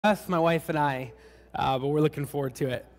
Us, my wife and I, but we're looking forward to it.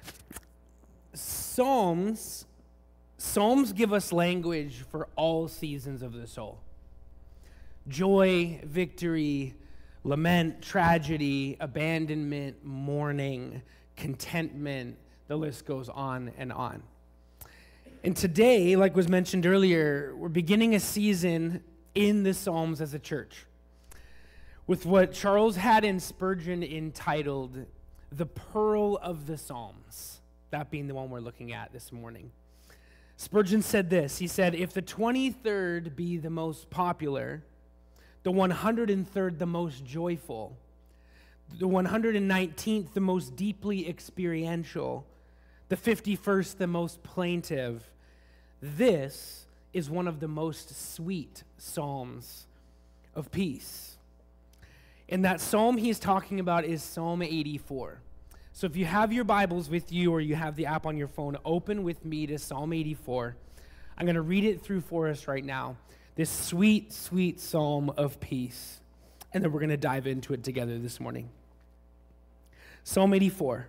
Psalms give us language for all seasons of the soul. Joy, victory, lament, tragedy, abandonment, mourning, contentment, the list goes on and on. And today, like was mentioned earlier, we're beginning a season in the Psalms as a church with what Charles Haddon Spurgeon entitled The Pearl of the Psalms, that being the one we're looking at this morning. Spurgeon said this, he said, "If the 23rd be the most popular, the 103rd the most joyful, the 119th the most deeply experiential, the 51st the most plaintive, this is one of the most sweet psalms of peace." And that psalm he's talking about is Psalm 84. So if you have your Bibles with you or you have the app on your phone, open with me to Psalm 84. I'm going to read it through for us right now. This sweet, sweet psalm of peace. And then we're going to dive into it together this morning. Psalm 84.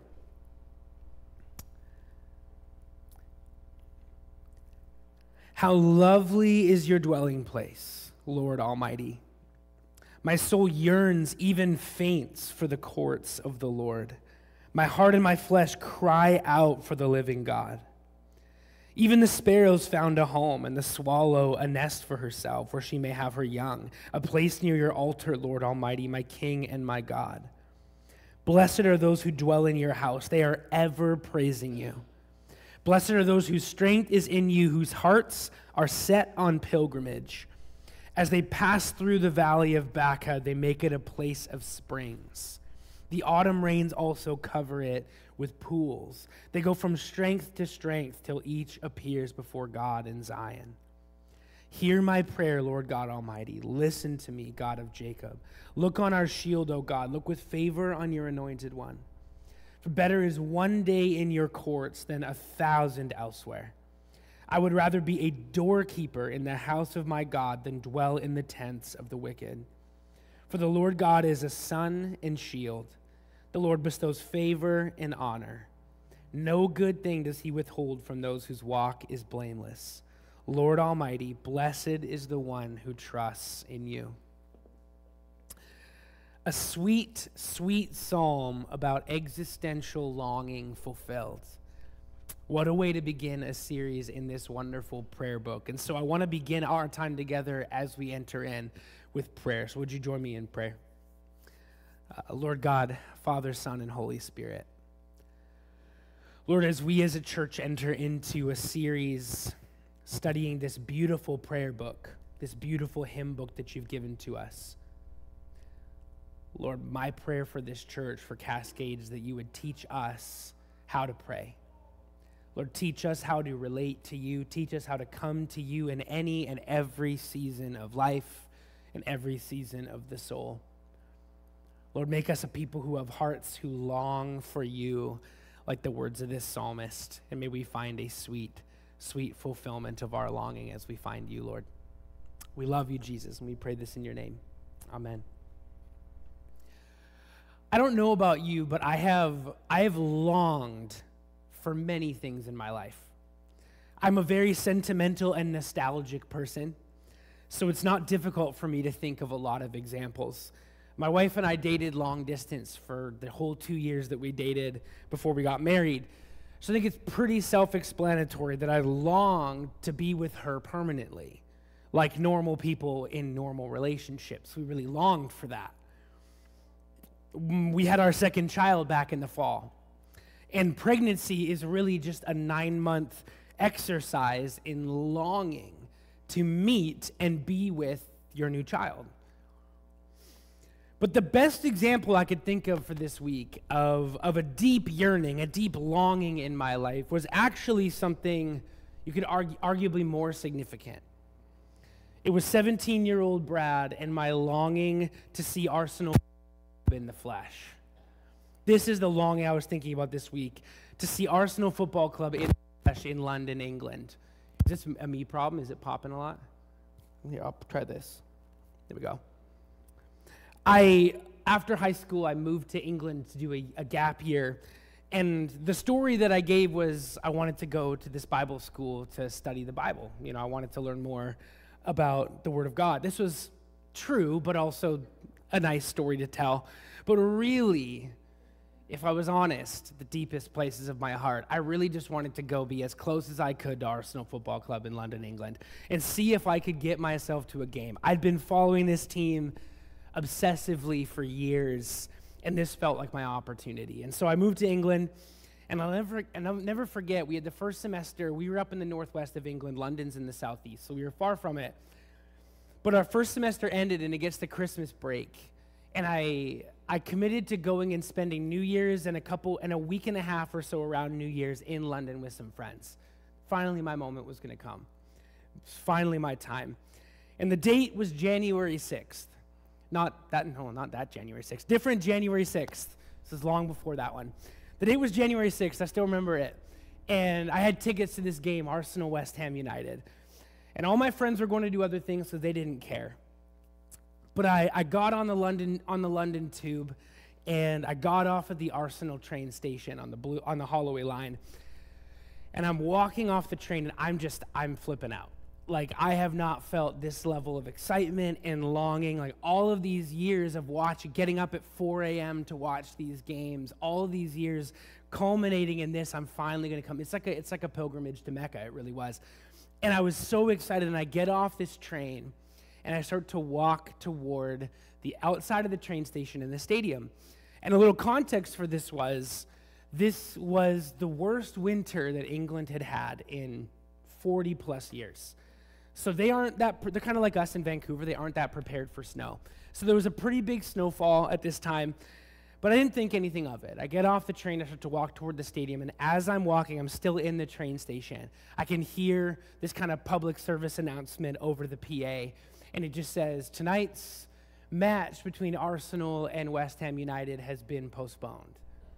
How lovely is your dwelling place, Lord Almighty. My soul yearns, even faints, for the courts of the Lord. My heart and my flesh cry out for the living God. Even the sparrows found a home, and the swallow a nest for herself, where she may have her young, a place near your altar, Lord Almighty, my King and my God. Blessed are those who dwell in your house. They are ever praising you. Blessed are those whose strength is in you, whose hearts are set on pilgrimage. As they pass through the valley of Baca, they make it a place of springs. The autumn rains also cover it with pools. They go from strength to strength till each appears before God in Zion. Hear my prayer, Lord God Almighty. Listen to me, God of Jacob. Look on our shield, O God. Look with favor on your anointed one. For better is one day in your courts than 1,000 elsewhere. I would rather be a doorkeeper in the house of my God than dwell in the tents of the wicked. For the Lord God is a sun and shield. The Lord bestows favor and honor. No good thing does he withhold from those whose walk is blameless. Lord Almighty, blessed is the one who trusts in you. A sweet, sweet psalm about existential longing fulfilled. What a way to begin a series in this wonderful prayer book. And so I want to begin our time together as we enter in with prayer. So would you join me in prayer? Lord God, Father, Son, and Holy Spirit. Lord, as we as a church enter into a series studying this beautiful prayer book, this beautiful hymn book that you've given to us, Lord, my prayer for this church, for Cascade, is that you would teach us how to pray. Lord, teach us how to relate to you. Teach us how to come to you in any and every season of life, in every season of the soul. Lord, make us a people who have hearts who long for you, like the words of this psalmist. And may we find a sweet, sweet fulfillment of our longing as we find you, Lord. We love you, Jesus, and we pray this in your name. Amen. I don't know about you, but I have longed for many things in my life. I'm a very sentimental and nostalgic person, so it's not difficult for me to think of a lot of examples. My wife and I dated long distance for the whole 2 years that we dated before we got married. So I think it's pretty self-explanatory that I long to be with her permanently, like normal people in normal relationships. We really longed for that. We had our second child back in the fall. And pregnancy is really just a 9-month exercise in longing to meet and be with your new child. But the best example I could think of for this week of a deep yearning, a deep longing in my life was actually something you could arguably more significant. It was 17-year-old Brad and my longing to see Arsenal in the flesh. This is the longing I was thinking about this week, to see Arsenal Football Club in London, England. Is this a me problem? Is it popping a lot? Here, I'll try this. There we go. I after high school, I moved to England to do a gap year. And the story that I gave was I wanted to go to this Bible school to study the Bible. I wanted to learn more about the Word of God. This was true, but also a nice story to tell. But really, if I was honest, the deepest places of my heart, I really just wanted to go be as close as I could to Arsenal Football Club in London, England, and see if I could get myself to a game. I'd been following this team obsessively for years, and this felt like my opportunity. And so I moved to England, and I'll never forget, we had the first semester, we were up in the northwest of England, London's in the southeast, so we were far from it. But our first semester ended, and it gets to Christmas break, and I committed to going and spending New Year's and a week and a half or so around New Year's in London with some friends. Finally, my moment was going to come. It was finally my time. And the date was January 6th. Not that January 6th. Different January 6th. This is long before that one. The date was January 6th. I still remember it. And I had tickets to this game, Arsenal West Ham United. And all my friends were going to do other things, so they didn't care. But I got on the London Tube, and I got off at the Arsenal train station on the Holloway line. And I'm walking off the train, and I'm flipping out. Like, I have not felt this level of excitement and longing. Like, all of these years of getting up at 4 a.m. to watch these games, all of these years culminating in this, I'm finally going to come. It's like a pilgrimage to Mecca. It really was. And I was so excited, and I get off this train, and I start to walk toward the outside of the train station in the stadium. And a little context for this was the worst winter that England had had in 40 plus years. So they're kind of like us in Vancouver. They aren't that prepared for snow. So there was a pretty big snowfall at this time, but I didn't think anything of it. I get off the train, I start to walk toward the stadium, and as I'm walking, I'm still in the train station. I can hear this kind of public service announcement over the PA, and it just says, tonight's match between Arsenal and West Ham United has been postponed.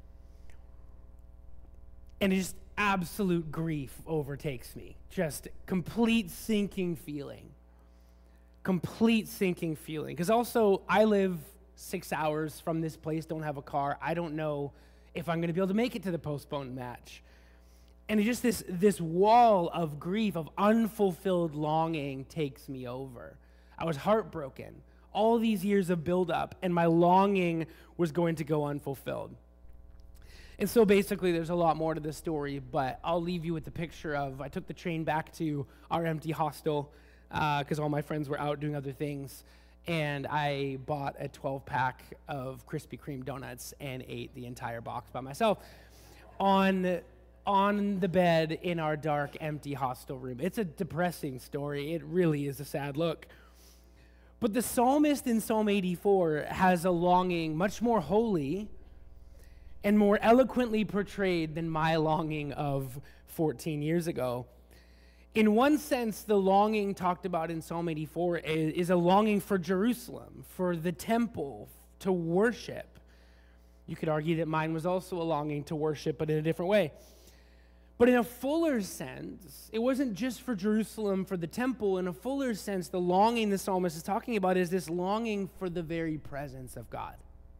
And it just absolute grief overtakes me. Just complete sinking feeling. Complete sinking feeling. Because also, I live 6 hours from this place, don't have a car. I don't know if I'm going to be able to make it to the postponed match. And it just this wall of grief, of unfulfilled longing takes me over. I was heartbroken. All these years of buildup, and my longing was going to go unfulfilled. And so basically there's a lot more to this story, but I'll leave you with the picture of, I took the train back to our empty hostel because all my friends were out doing other things, and I bought a 12-pack of Krispy Kreme donuts and ate the entire box by myself on the bed in our dark, empty hostel room. It's a depressing story. It really is a sad look. But the psalmist in Psalm 84 has a longing much more holy and more eloquently portrayed than my longing of 14 years ago. In one sense, the longing talked about in Psalm 84 is a longing for Jerusalem, for the temple, to worship. You could argue that mine was also a longing to worship, but in a different way. But in a fuller sense, it wasn't just for Jerusalem, for the temple. In a fuller sense, the longing the psalmist is talking about is this longing for the very presence of God.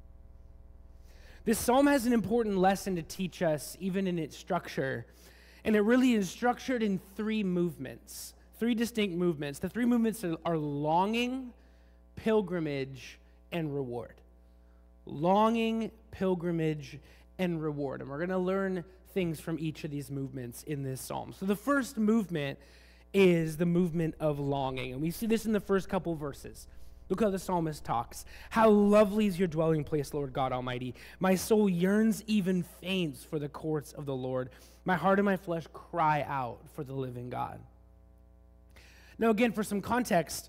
This psalm has an important lesson to teach us, even in its structure. And it really is structured in three movements, three distinct movements. The three movements are longing, pilgrimage, and reward. Longing, pilgrimage, and reward. And we're going to learn things from each of these movements in this psalm. So the first movement is the movement of longing. And we see this in the first couple verses. Look how the psalmist talks. How lovely is your dwelling place, Lord God Almighty. My soul yearns, even faints, for the courts of the Lord. My heart and my flesh cry out for the living God. Now again, for some context,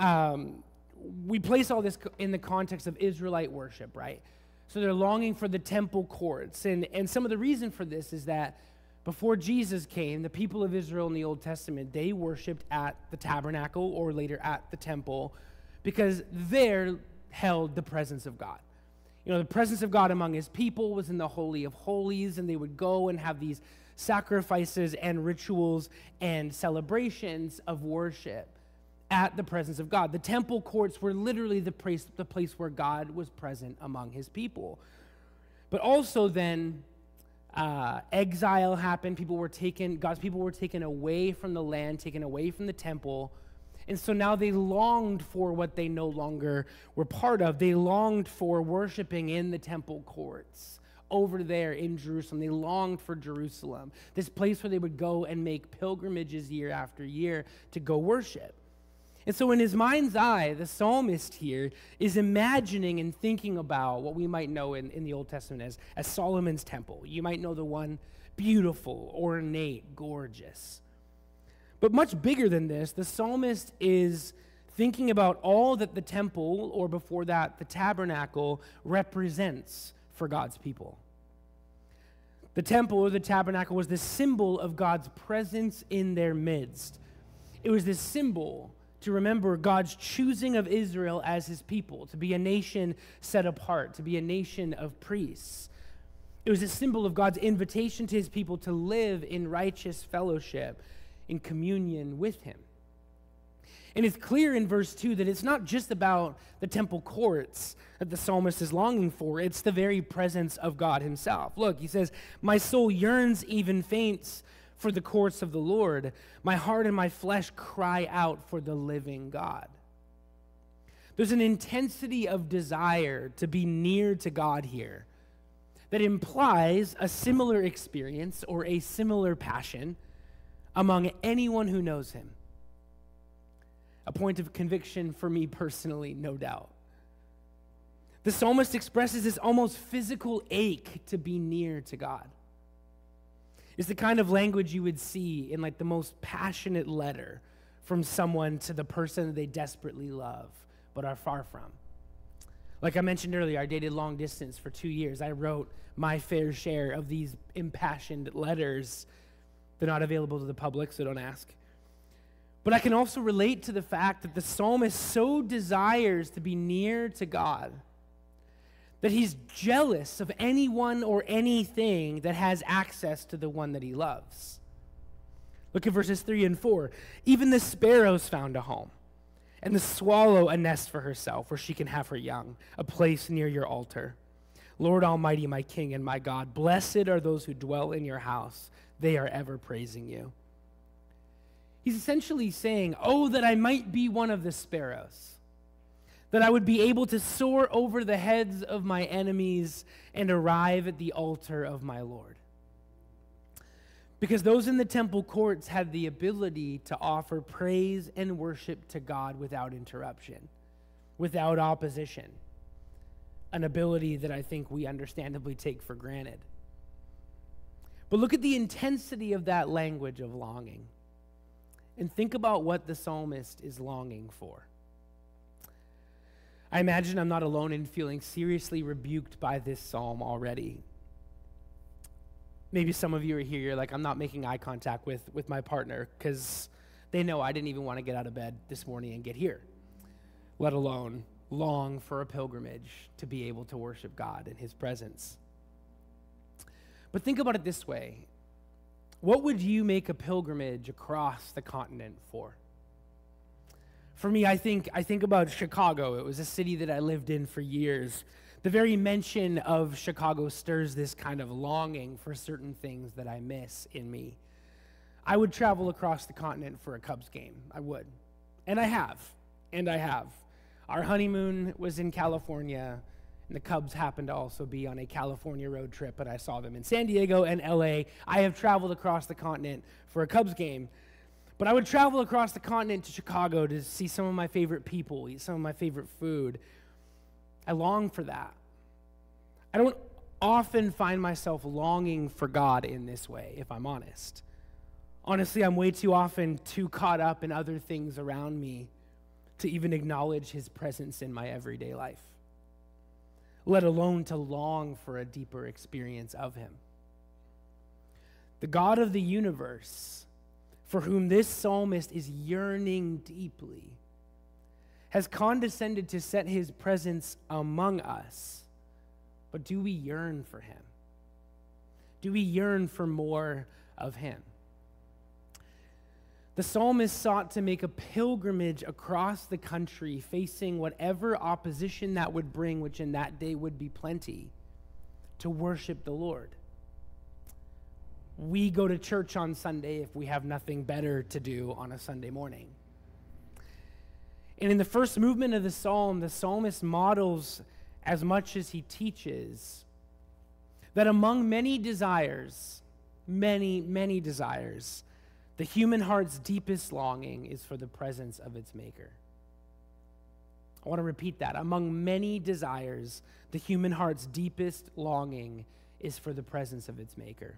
we place all this in the context of Israelite worship, right? So they're longing for the temple courts. And some of the reason for this is that before Jesus came, the people of Israel in the Old Testament, they worshiped at the tabernacle or later at the temple, because there held the presence of God. You know, the presence of God among his people was in the Holy of Holies, and they would go and have these sacrifices and rituals and celebrations of worship at the presence of God. The temple courts were literally the place where God was present among his people. But also then, exile happened. God's people were taken away from the land, taken away from the temple. And so now they longed for what they no longer were part of. They longed for worshiping in the temple courts over there in Jerusalem. They longed for Jerusalem, this place where they would go and make pilgrimages year after year to go worship. And so in his mind's eye, the psalmist here is imagining and thinking about what we might know in the Old Testament as Solomon's temple. You might know the one beautiful, ornate, gorgeous. But much bigger than this, the psalmist is thinking about all that the temple, or before that, the tabernacle, represents for God's people. The temple or the tabernacle was the symbol of God's presence in their midst. It was this symbol to remember God's choosing of Israel as his people, to be a nation set apart, to be a nation of priests. It was a symbol of God's invitation to his people to live in righteous fellowship, in communion with him. And it's clear in verse 2 that it's not just about the temple courts that the psalmist is longing for, it's the very presence of God himself. Look, he says, "My soul yearns, even faints, for the courts of the Lord. My heart and my flesh cry out for the living God." There's an intensity of desire to be near to God here that implies a similar experience or a similar passion among anyone who knows him. A point of conviction for me personally, no doubt. The psalmist expresses this almost physical ache to be near to God. It's the kind of language you would see in like the most passionate letter from someone to the person that they desperately love but are far from. Like I mentioned earlier, I dated long distance for 2 years. I wrote my fair share of these impassioned letters. They're not available to the public, so don't ask. But I can also relate to the fact that the psalmist so desires to be near to God that he's jealous of anyone or anything that has access to the one that he loves. Look at verses 3 and 4. "Even the sparrows found a home, and the swallow a nest for herself, where she can have her young, a place near your altar. Lord Almighty, my King and my God, blessed are those who dwell in your house. They are ever praising you." He's essentially saying, "Oh, that I might be one of the sparrows, that I would be able to soar over the heads of my enemies and arrive at the altar of my Lord." Because those in the temple courts had the ability to offer praise and worship to God without interruption, without opposition, an ability that I think we understandably take for granted. But look at the intensity of that language of longing, and think about what the psalmist is longing for. I imagine I'm not alone in feeling seriously rebuked by this psalm already. Maybe some of you are here, you're like, I'm not making eye contact with my partner because they know I didn't even want to get out of bed this morning and get here, let alone long for a pilgrimage to be able to worship God in his presence. But think about it this way. What would you make a pilgrimage across the continent for? For me, I think about Chicago. It was a city that I lived in for years. The very mention of Chicago stirs this kind of longing for certain things that I miss in me. I would travel across the continent for a Cubs game. I would. And I have. Our honeymoon was in California, and the Cubs happened to also be on a California road trip, but I saw them in San Diego and LA. I have traveled across the continent for a Cubs game. But I would travel across the continent to Chicago to see some of my favorite people, eat some of my favorite food. I long for that. I don't often find myself longing for God in this way, if I'm honest. Honestly, I'm way too often too caught up in other things around me to even acknowledge his presence in my everyday life, let alone to long for a deeper experience of him. The God of the universe, for whom this psalmist is yearning deeply, has condescended to set his presence among us. But do we yearn for him? Do we yearn for more of him? The psalmist sought to make a pilgrimage across the country, facing whatever opposition that would bring, which in that day would be plenty, to worship the Lord. We go to church on Sunday if we have nothing better to do on a Sunday morning. And in the first movement of the psalm, the psalmist models as much as he teaches that among many desires, many desires, the human heart's deepest longing is for the presence of its maker. I want to repeat that. Among many desires, the human heart's deepest longing is for the presence of its maker.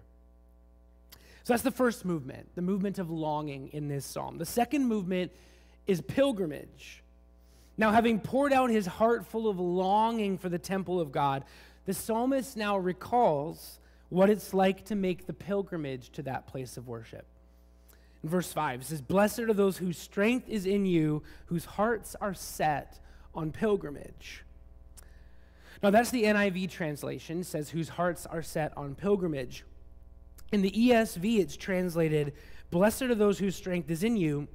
So that's the first movement, the movement of longing in this psalm. The second movement is pilgrimage. Now, having poured out his heart full of longing for the temple of God, the psalmist now recalls what it's like to make the pilgrimage to that place of worship. In verse 5, it says, "Blessed are those whose strength is in you, whose hearts are set on pilgrimage." Now, that's the NIV translation. It says, "whose hearts are set on pilgrimage." In the ESV, it's translated, "Blessed are those whose strength is in you,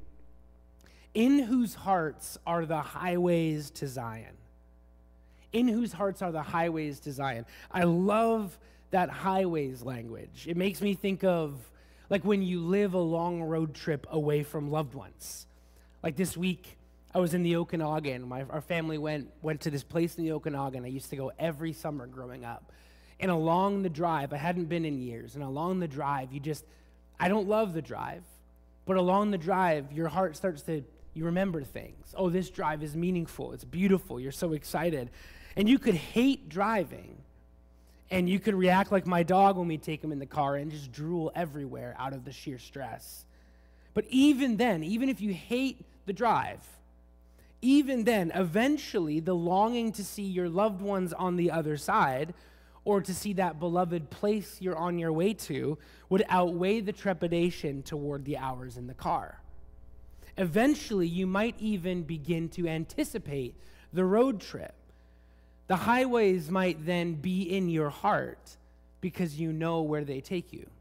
in whose hearts are the highways to Zion." In whose hearts are the highways to Zion. I love that highways language. It makes me think of like when you live a long road trip away from loved ones. Like this week, I was in the Okanagan. Our family went to this place in the Okanagan. I used to go every summer growing up. And along the drive, I hadn't been in years, and along the drive, I don't love the drive, but along the drive, your heart starts to, you remember things. Oh, this drive is meaningful. It's beautiful. You're so excited. And you could hate driving, and you could react like my dog when we take him in the car and just drool everywhere out of the sheer stress. But even then, even if you hate the drive, even then, eventually the longing to see your loved ones on the other side or to see that beloved place you're on your way to would outweigh the trepidation toward the hours in the car. Eventually, you might even begin to anticipate the road trip. The highways might then be in your heart because you know where they take you.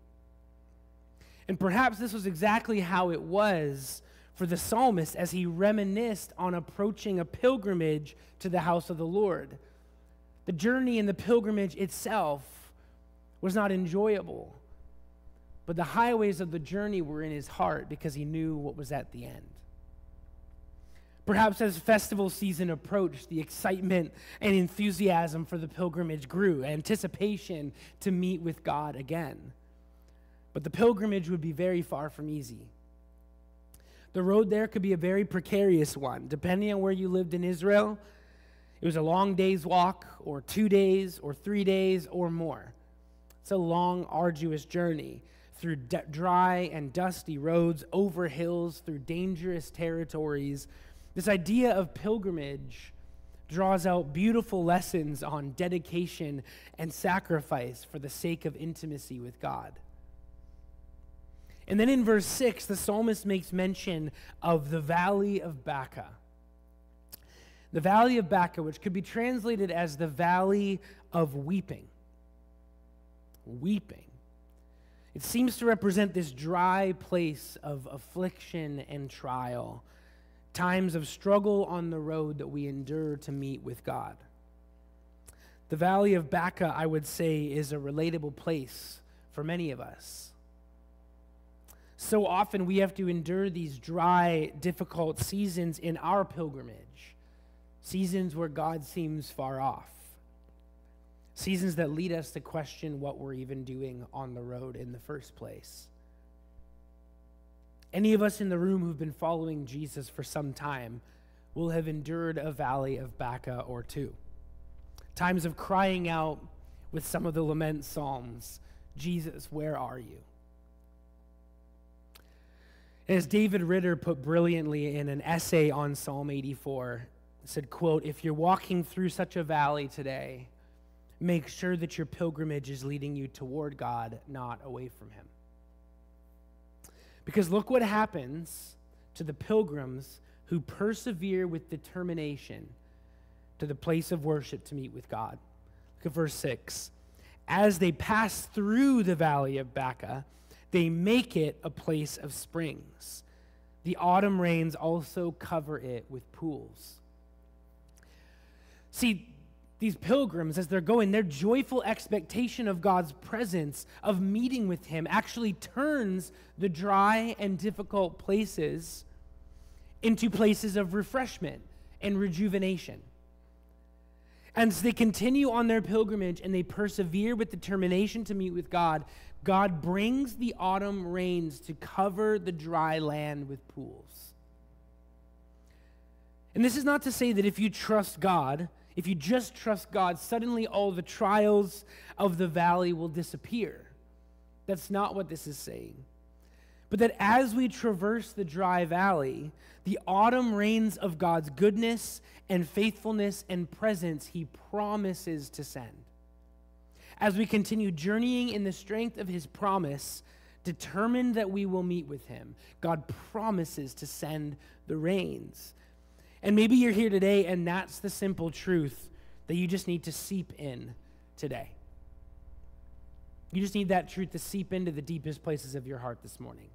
And perhaps this was exactly how it was for the psalmist as he reminisced on approaching a pilgrimage to the house of the Lord. The journey and the pilgrimage itself was not enjoyable, but the highways of the journey were in his heart because he knew what was at the end. Perhaps as festival season approached, the excitement and enthusiasm for the pilgrimage grew, anticipation to meet with God again. But the pilgrimage would be very far from easy. The road there could be a very precarious one. Depending on where you lived in Israel, it was a long day's walk, or 2 days, or 3 days, or more. It's a long, arduous journey through dry and dusty roads, over hills, through dangerous territories. This idea of pilgrimage draws out beautiful lessons on dedication and sacrifice for the sake of intimacy with God. And then in verse 6, the psalmist makes mention of the valley of Baca. The valley of Baca, which could be translated as the valley of weeping. Weeping. It seems to represent this dry place of affliction and trial, times of struggle on the road that we endure to meet with God. The valley of Baca, I would say, is a relatable place for many of us. So often we have to endure these dry, difficult seasons in our pilgrimage, seasons where God seems far off, seasons that lead us to question what we're even doing on the road in the first place. Any of us in the room who've been following Jesus for some time will have endured a valley of Baca or two. Times of crying out with some of the lament psalms, "Jesus, where are you?" As David Ritter put brilliantly in an essay on Psalm 84, said, quote, "If you're walking through such a valley today, make sure that your pilgrimage is leading you toward God, not away from him." Because look what happens to the pilgrims who persevere with determination to the place of worship to meet with God. Look at verse 6. As they pass through the valley of Baca, they make it a place of springs. the autumn rains also cover it with pools. See, these pilgrims, as they're going, their joyful expectation of God's presence, of meeting with him, actually turns the dry and difficult places into places of refreshment and rejuvenation. And as they continue on their pilgrimage and they persevere with determination to meet with God, God brings the autumn rains to cover the dry land with pools. And this is not to say that if you trust God, if you just trust God, suddenly all the trials of the valley will disappear. That's not what this is saying. But that as we traverse the dry valley, the autumn rains of God's goodness and faithfulness and presence he promises to send. As we continue journeying in the strength of his promise, determined that we will meet with him, God promises to send the rains. And maybe you're here today and that's the simple truth that you just need to seep in today. You just need that truth to seep into the deepest places of your heart this morning.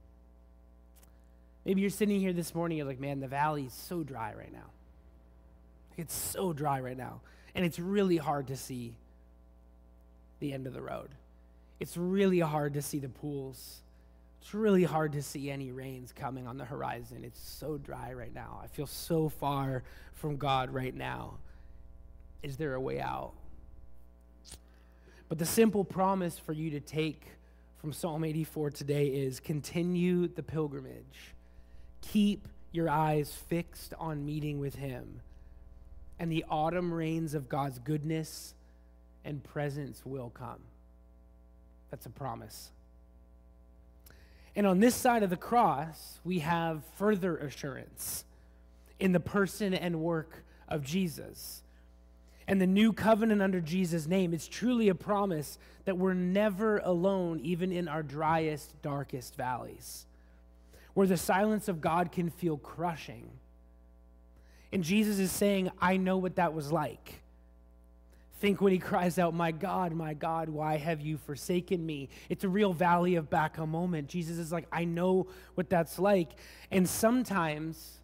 Maybe you're sitting here this morning, you're like, man, the valley is so dry right now. It's so dry right now. And it's really hard to see the end of the road. It's really hard to see the pools. It's really hard to see any rains coming on the horizon. It's so dry right now. I feel so far from God right now. Is there a way out? But the simple promise for you to take from Psalm 84 today is continue the pilgrimage. Keep your eyes fixed on meeting with him, and the autumn rains of God's goodness and presence will come. That's a promise. And on this side of the cross, we have further assurance in the person and work of Jesus. And the new covenant under Jesus' name, it's truly a promise that we're never alone, even in our driest, darkest valleys, where the silence of God can feel crushing. And Jesus is saying, I know what that was like. Think when he cries out, my God, why have you forsaken me? It's a real valley of Baca moment. Jesus is like, I know what that's like. And sometimes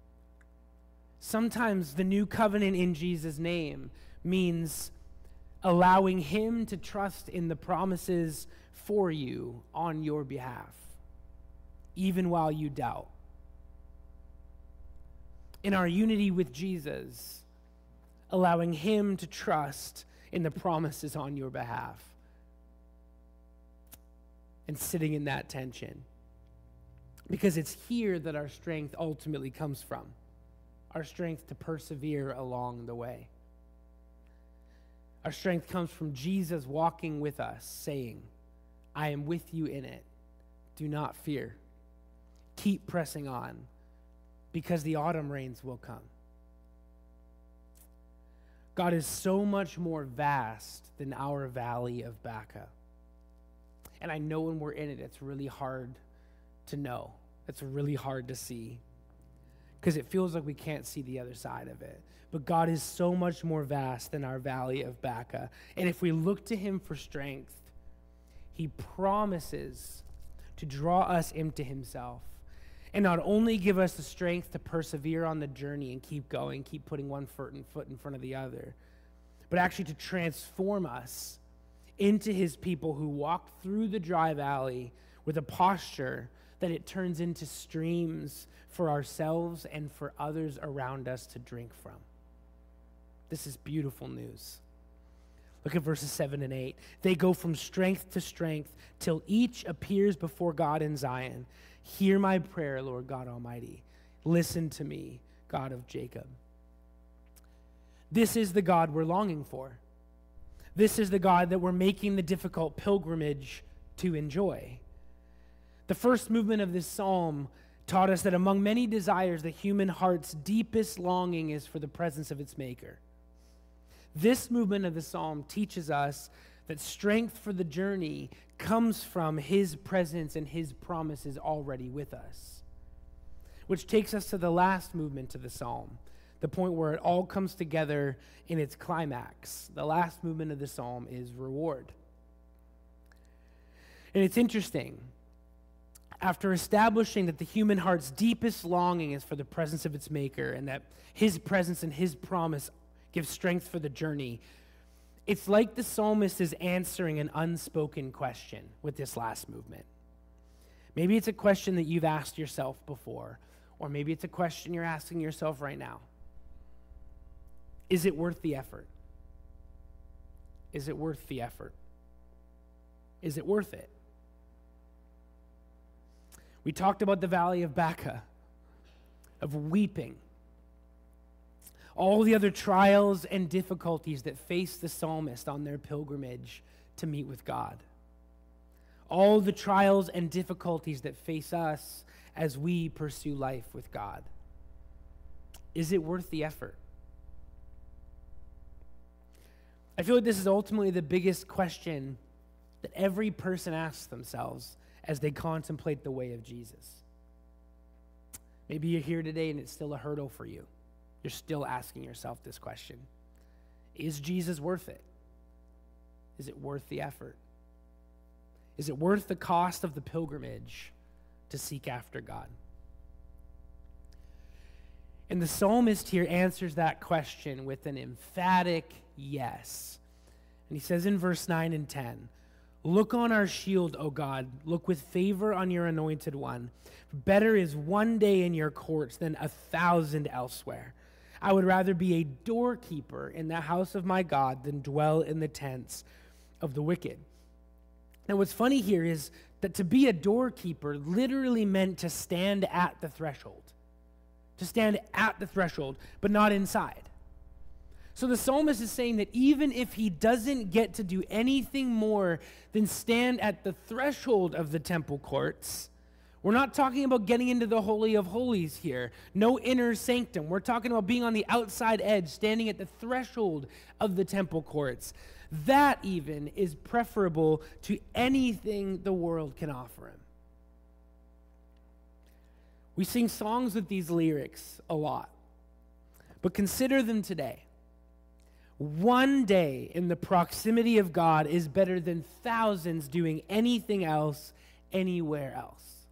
the new covenant in Jesus' name means allowing him to trust in the promises for you on your behalf, even while you doubt. In our unity with Jesus, allowing him to trust in the promises on your behalf, and sitting in that tension. Because it's here that our strength ultimately comes from, our strength to persevere along the way. Our strength comes from Jesus walking with us, saying, I am with you in it. Do not fear. Keep pressing on, because the autumn rains will come. God is so much more vast than our valley of Baca. And I know when we're in it, it's really hard to know. It's really hard to see, because it feels like we can't see the other side of it. But God is so much more vast than our valley of Baca. And if we look to him for strength, he promises to draw us into himself. And not only give us the strength to persevere on the journey and keep going, keep putting one foot in front of the other, but actually to transform us into his people who walk through the dry valley with a posture that it turns into streams for ourselves and for others around us to drink from. This is beautiful news. Look at verses 7 and 8. They go from strength to strength till each appears before God in Zion. Hear my prayer, Lord God Almighty. Listen to me, God of Jacob. This is the God we're longing for. This is the God that we're making the difficult pilgrimage to enjoy. The first movement of this psalm taught us that among many desires, the human heart's deepest longing is for the presence of its maker. This movement of the psalm teaches us that strength for the journey comes from his presence and his promises already with us. Which takes us to the last movement of the psalm, the point where it all comes together in its climax. The last movement of the psalm is reward. And it's interesting after establishing that the human heart's deepest longing is for the presence of its maker and that his presence and his promise give strength for the journey, it's like the psalmist is answering an unspoken question with this last movement. Maybe it's a question that you've asked yourself before, or maybe it's a question you're asking yourself right now. Is it worth the effort? Is it worth the effort? Is it worth it? We talked about the valley of Baca, of weeping. All the other trials and difficulties that face the psalmist on their pilgrimage to meet with God. All the trials and difficulties that face us as we pursue life with God. Is it worth the effort? I feel like this is ultimately the biggest question that every person asks themselves as they contemplate the way of Jesus. Maybe you're here today and it's still a hurdle for you. You're still asking yourself this question. Is Jesus worth it? Is it worth the effort? Is it worth the cost of the pilgrimage to seek after God? And the psalmist here answers that question with an emphatic yes. And he says in verse 9 and 10, "Look on our shield, O God. Look with favor on your anointed one. Better is one day in your courts than 1,000 elsewhere. I would rather be a doorkeeper in the house of my God than dwell in the tents of the wicked." Now, what's funny here is that to be a doorkeeper literally meant to stand at the threshold. To stand at the threshold, but not inside. So the psalmist is saying that even if he doesn't get to do anything more than stand at the threshold of the temple courts, we're not talking about getting into the Holy of Holies here. No inner sanctum. We're talking about being on the outside edge, standing at the threshold of the temple courts. That even is preferable to anything the world can offer him. We sing songs with these lyrics a lot, but consider them today. One day in the proximity of God is better than thousands doing anything else, anywhere else.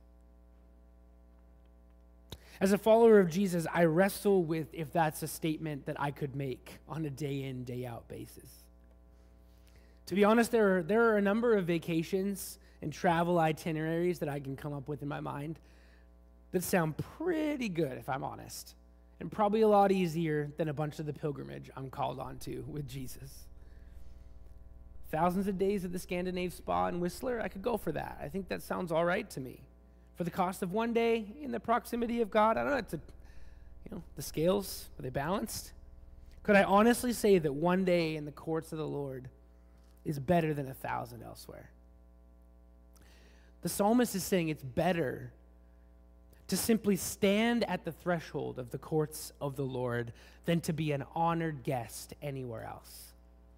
As a follower of Jesus, I wrestle with if that's a statement that I could make on a day in, day out basis. To be honest, there are a number of vacations and travel itineraries that I can come up with in my mind that sound pretty good, if I'm honest, and probably a lot easier than a bunch of the pilgrimage I'm called on to with Jesus. Thousands of days at the Scandinave Spa in Whistler, I could go for that. I think that sounds all right to me. For the cost of one day in the proximity of God, I don't know, the scales, are they balanced? Could I honestly say that one day in the courts of the Lord is better than 1,000 elsewhere? The psalmist is saying it's better to simply stand at the threshold of the courts of the Lord than to be an honored guest anywhere else.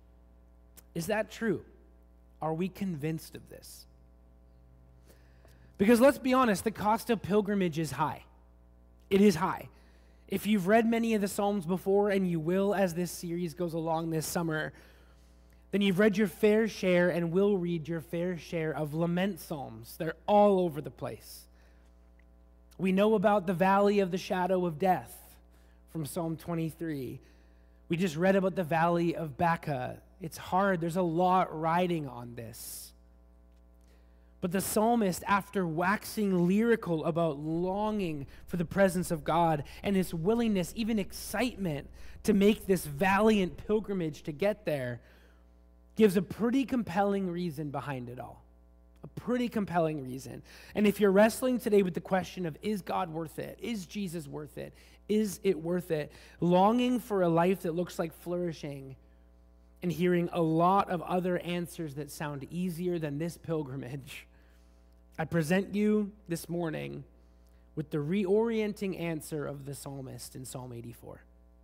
Is that true? Are we convinced of this? Because let's be honest, the cost of pilgrimage is high. It is high. If you've read many of the Psalms before, and you will as this series goes along this summer, then you've read your fair share and will read your fair share of lament psalms. They're all over the place. We know about the valley of the shadow of death from Psalm 23. We just read about the valley of Baca. It's hard. There's a lot riding on this. But the psalmist, after waxing lyrical about longing for the presence of God and his willingness, even excitement, to make this valiant pilgrimage to get there, gives a pretty compelling reason behind it all. A pretty compelling reason. And if you're wrestling today with the question of, is God worth it? Is Jesus worth it? Is it worth it? Longing for a life that looks like flourishing and hearing a lot of other answers that sound easier than this pilgrimage, I present you this morning with the reorienting answer of the psalmist in Psalm 84.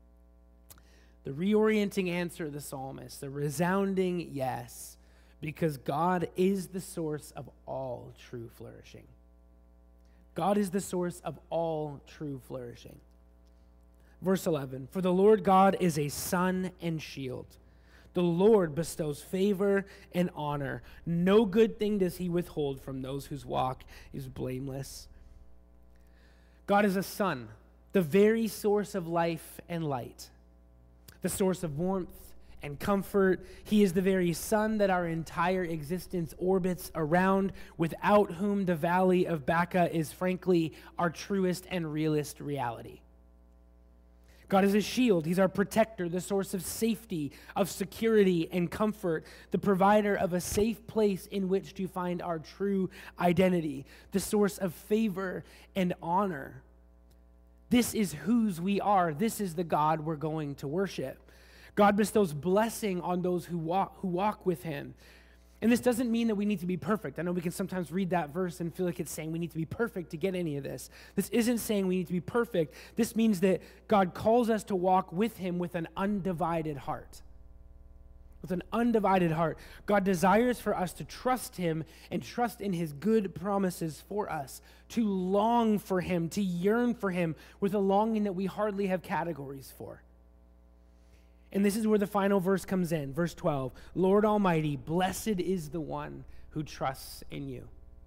The reorienting answer of the psalmist, the resounding yes, because God is the source of all true flourishing. God is the source of all true flourishing. Verse 11, "For the Lord God is a sun and shield. The Lord bestows favor and honor. No good thing does he withhold from those whose walk is blameless. God is a sun, the very source of life and light, the source of warmth and comfort. He is the very sun that our entire existence orbits around, without whom the valley of Baca is frankly our truest and realest reality. God is a shield. He's our protector, the source of safety, of security and comfort, the provider of a safe place in which to find our true identity, the source of favor and honor. This is whose we are. This is the God we're going to worship. God bestows blessing on those who walk with him. And this doesn't mean that we need to be perfect. I know we can sometimes read that verse and feel like it's saying we need to be perfect to get any of this. This isn't saying we need to be perfect. This means that God calls us to walk with him with an undivided heart. With an undivided heart. God desires for us to trust him and trust in his good promises for us, to long for him, to yearn for him with a longing that we hardly have categories for. And this is where the final verse comes in, verse 12. Lord Almighty, blessed is the one who trusts in you.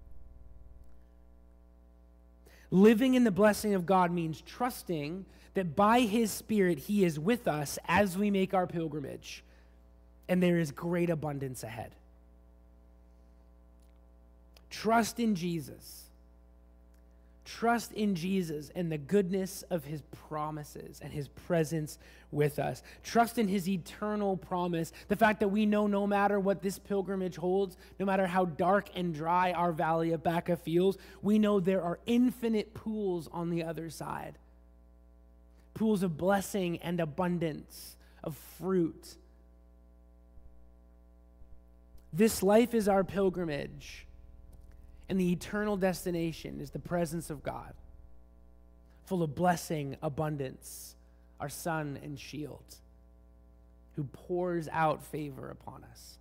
Living in the blessing of God means trusting that by his Spirit he is with us as we make our pilgrimage, and there is great abundance ahead. Trust in Jesus. Trust in Jesus and the goodness of his promises and his presence with us. Trust in his eternal promise. The fact that we know no matter what this pilgrimage holds, no matter how dark and dry our valley of Baca feels, we know there are infinite pools on the other side. Pools of blessing and abundance, of fruit. This life is our pilgrimage. And the eternal destination is the presence of God, full of blessing, abundance, our sun and shield, who pours out favor upon us.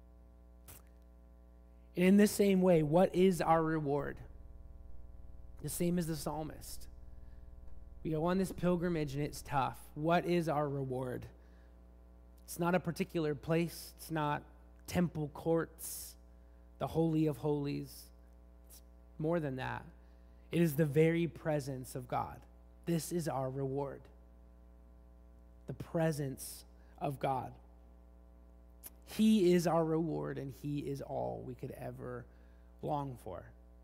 And in the same way, what is our reward? The same as the psalmist. We go on this pilgrimage and it's tough. What is our reward? It's not a particular place. It's not temple courts, the Holy of Holies. More than that, it is the very presence of God. This is our reward. The presence of God. He is our reward, and he is all we could ever long for.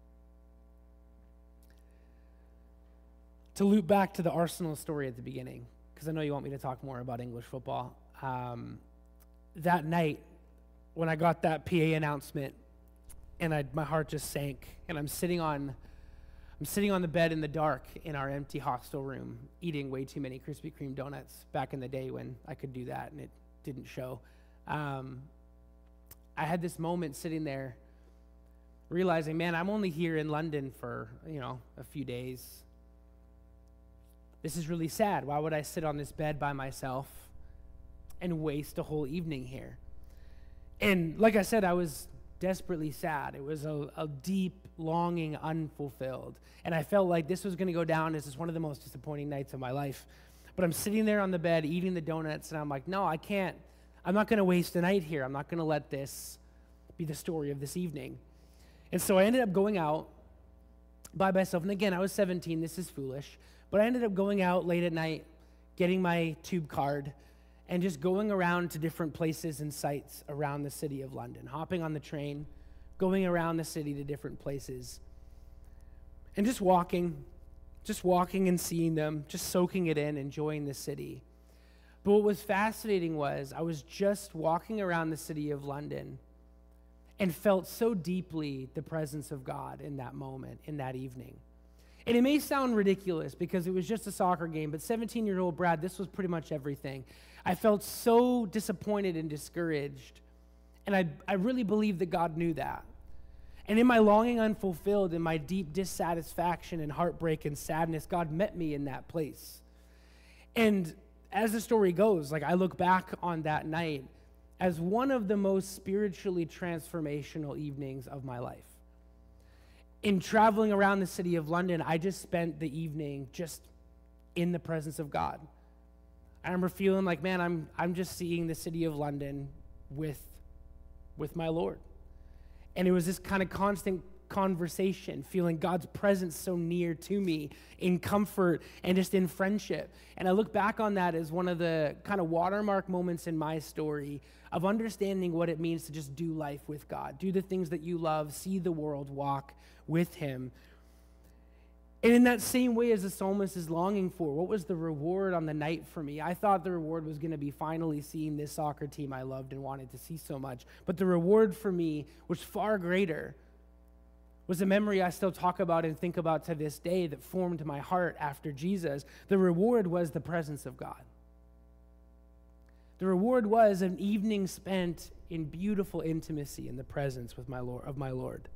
To loop back to the Arsenal story at the beginning, because I know you want me to talk more about English football. That night, when I got that PA announcement, and my heart just sank, and I'm sitting on the bed in the dark in our empty hostel room, eating way too many Krispy Kreme donuts back in the day when I could do that and it didn't show. I had this moment sitting there realizing, man, I'm only here in London for, a few days. This is really sad. Why would I sit on this bed by myself and waste a whole evening here? And like I said, I was desperately sad. It was a deep longing unfulfilled. And I felt like this was going to go down as one of the most disappointing nights of my life. But I'm sitting there on the bed eating the donuts, and I'm like, no, I can't. I'm not going to waste a night here. I'm not going to let this be the story of this evening. And so I ended up going out by myself. And again, I was 17. This is foolish. But I ended up going out late at night, getting my tube card, and just going around to different places and sites around the city of London, hopping on the train, going around the city to different places, and just walking and seeing them, just soaking it in, enjoying the city. But what was fascinating was I was just walking around the city of London and felt so deeply the presence of God in that moment, in that evening. And it may sound ridiculous because it was just a soccer game, but 17-year-old Brad, this was pretty much everything. I felt so disappointed and discouraged, and I really believe that God knew that. And in my longing unfulfilled, in my deep dissatisfaction and heartbreak and sadness, God met me in that place. And as the story goes, I look back on that night as one of the most spiritually transformational evenings of my life. In traveling around the city of London, I just spent the evening just in the presence of God. I remember feeling like, man, I'm just seeing the city of London with my Lord. And it was this kind of constant conversation, feeling God's presence so near to me in comfort and just in friendship. And I look back on that as one of the kind of watermark moments in my story of understanding what it means to just do life with God, do the things that you love, see the world, walk with him. And in that same way as the psalmist is longing for, what was the reward on the night for me? I thought the reward was going to be finally seeing this soccer team I loved and wanted to see so much. But the reward for me was far greater. Was a memory I still talk about and think about to this day that formed my heart after Jesus. The reward was the presence of God. The reward was an evening spent in beautiful intimacy in the presence with my Lord.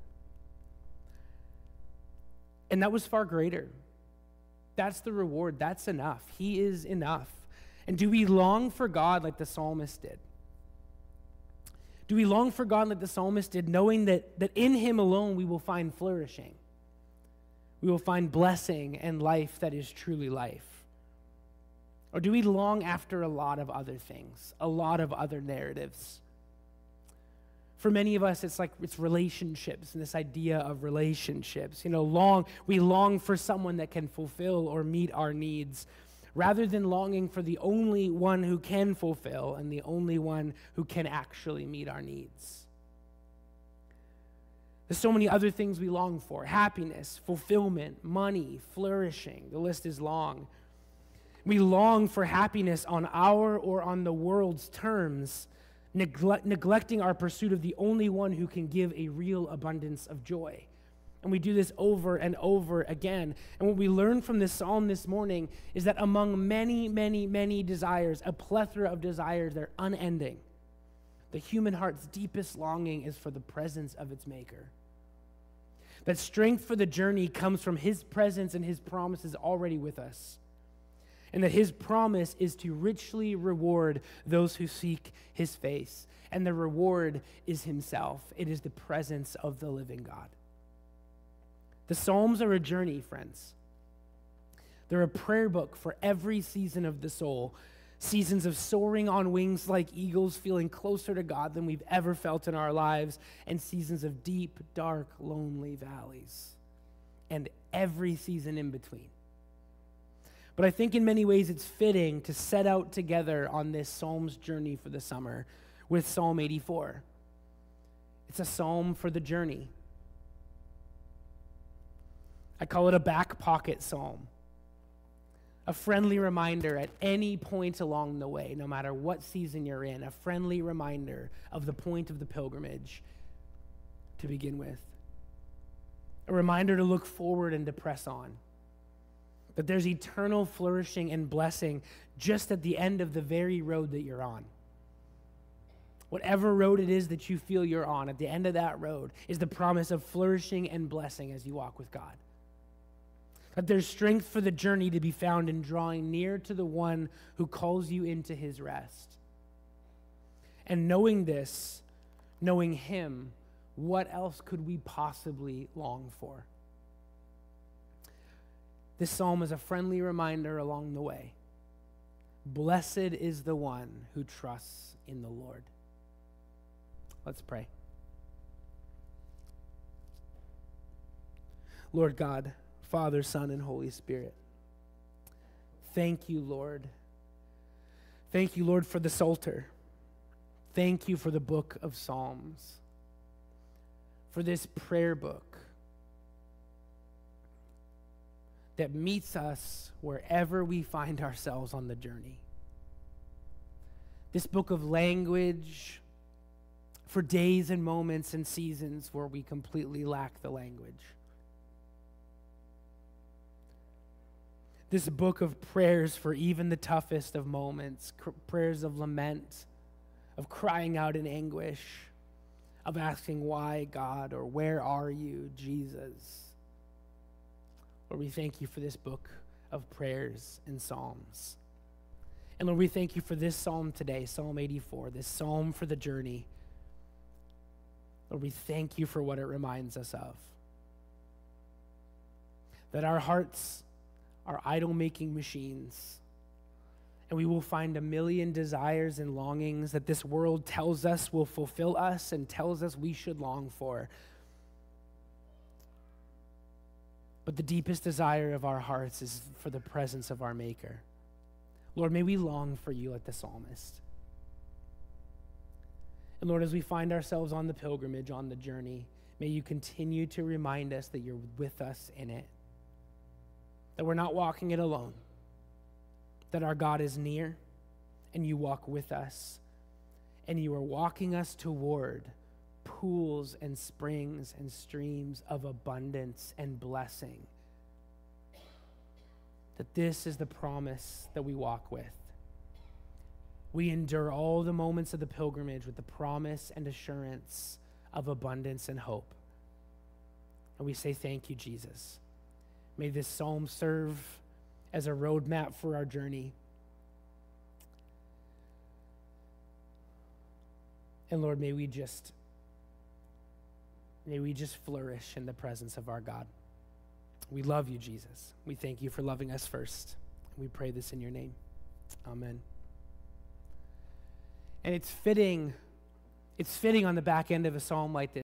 And that was far greater. That's the reward. That's enough. He is enough. And do we long for God like the psalmist did? Do we long for God like the psalmist did, knowing that in him alone we will find flourishing? We will find blessing and life that is truly life? Or do we long after a lot of other things, a lot of other narratives? For many of us, it's relationships and this idea of relationships. We long for someone that can fulfill or meet our needs, rather than longing for the only one who can fulfill and the only one who can actually meet our needs. There's so many other things we long for: happiness, fulfillment, money, flourishing. The list is long. We long for happiness on our or on the world's terms, neglecting our pursuit of the only one who can give a real abundance of joy. And we do this over and over again. And what we learn from this psalm this morning is that among many, many, many desires, a plethora of desires that are unending, the human heart's deepest longing is for the presence of its maker. That strength for the journey comes from his presence and his promises already with us. And that his promise is to richly reward those who seek his face. And the reward is himself. It is the presence of the living God. The Psalms are a journey, friends. They're a prayer book for every season of the soul. Seasons of soaring on wings like eagles, feeling closer to God than we've ever felt in our lives. And seasons of deep, dark, lonely valleys. And every season in between. But I think in many ways it's fitting to set out together on this Psalms journey for the summer with Psalm 84. It's a psalm for the journey. I call it a back pocket psalm. A friendly reminder at any point along the way, no matter what season you're in, a friendly reminder of the point of the pilgrimage to begin with. A reminder to look forward and to press on. That there's eternal flourishing and blessing just at the end of the very road that you're on. Whatever road it is that you feel you're on, at the end of that road is the promise of flourishing and blessing as you walk with God. That there's strength for the journey to be found in drawing near to the one who calls you into his rest. And knowing this, knowing him, what else could we possibly long for? This psalm is a friendly reminder along the way. Blessed is the one who trusts in the Lord. Let's pray. Lord God, Father, Son, and Holy Spirit, thank you, Lord. Thank you, Lord, for the Psalter. Thank you for the book of Psalms, for this prayer book that meets us wherever we find ourselves on the journey. This book of language for days and moments and seasons where we completely lack the language. This book of prayers for even the toughest of moments, prayers of lament, of crying out in anguish, of asking why, God, or where are you, Jesus? Lord, we thank you for this book of prayers and psalms. And Lord, we thank you for this psalm today, Psalm 84, this psalm for the journey. Lord, we thank you for what it reminds us of. That our hearts are idol-making machines, And we will find a million desires and longings that this world tells us will fulfill us and tells us we should long for. But the deepest desire of our hearts is for the presence of our Maker. Lord, may we long for you like the psalmist. And Lord, as we find ourselves on the pilgrimage, on the journey, may you continue to remind us that you're with us in it, that we're not walking it alone, that our God is near and you walk with us, and you are walking us toward pools and springs and streams of abundance and blessing. That this is the promise that we walk with. We endure all the moments of the pilgrimage with the promise and assurance of abundance and hope. And we say, thank you, Jesus. May this psalm serve as a roadmap for our journey. And Lord, may we just flourish in the presence of our God. We love you, Jesus. We thank you for loving us first. We pray this in your name. Amen. And it's fitting on the back end of a psalm like this